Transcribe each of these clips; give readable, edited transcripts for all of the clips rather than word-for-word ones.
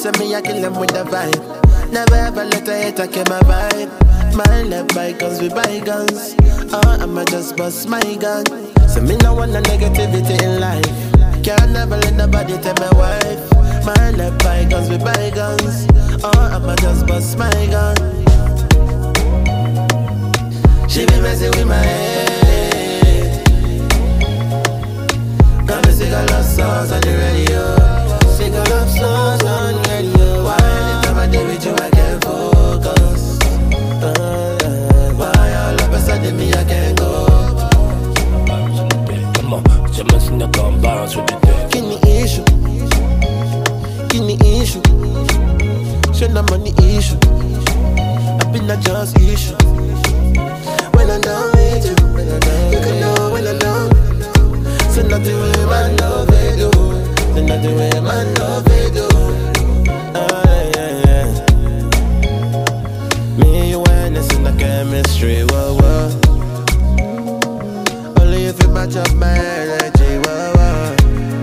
say me, I kill them with the vibe. Never ever let a hater kill my vibe. My left bygones with bygones. I'ma just bust my gun. So me no want no negativity in life. Can't never let nobody tell my wife. My left bygones with bygones. I'ma just bust my gun. She be messing with my head. Got me sing a love songs on the radio. Sing a love songs on the radio. Why anytime I deal with you I can't focus? Why all of a sudden me I can't go? Come on, je me suis not gonna bounce with the day. Give me issue. Give me issue. Show no money issue. I've been a just issue. When I'm done with you, you can know when I'm done. So nothing with my love they do. So nothing with my love they do. Yeah. Me and you and this in the chemistry, whoa, whoa. Only if you match up my energy, whoa, whoa.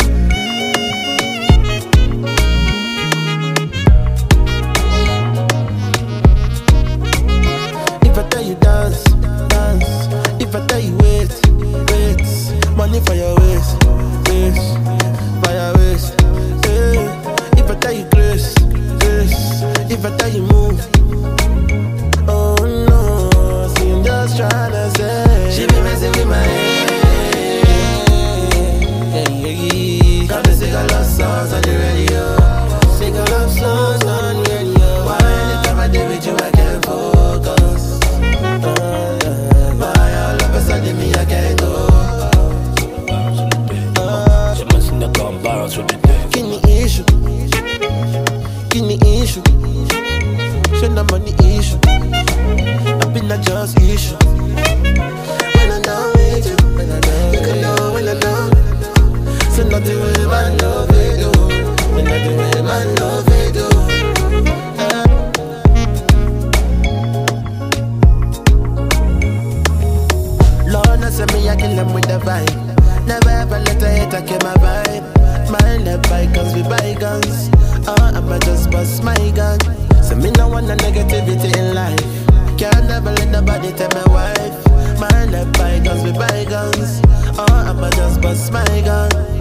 If I tell you dance, dance. If I tell you wait, wait. Money for your waist, waist. For your waist, yeah. If I tell you grace, grace. If I tell you move, oh no. See I'm just tryna say. She be messing with my head. Got me sing a love songs on the radio. Sing a love songs on the radio. Why anytime I deal with you I can't focus? Why all of a sudden me I can't go? Je me suis not gonna bounce with the day. Give me issue. Give me issue. Show no money issue. I've been a just issue. When I'm done with you, you can know when I'm done. So nothing with my love they do. So nothing with my love they do. Lord, I say me I kill them with the vibe. Never ever let a hater kill my vibe. My left bygones with bygones. I'ma just bust my gun. So me no want no negativity in life. Can't never let nobody tell my wife. My left bygones with bygones. I'ma just bust my gun.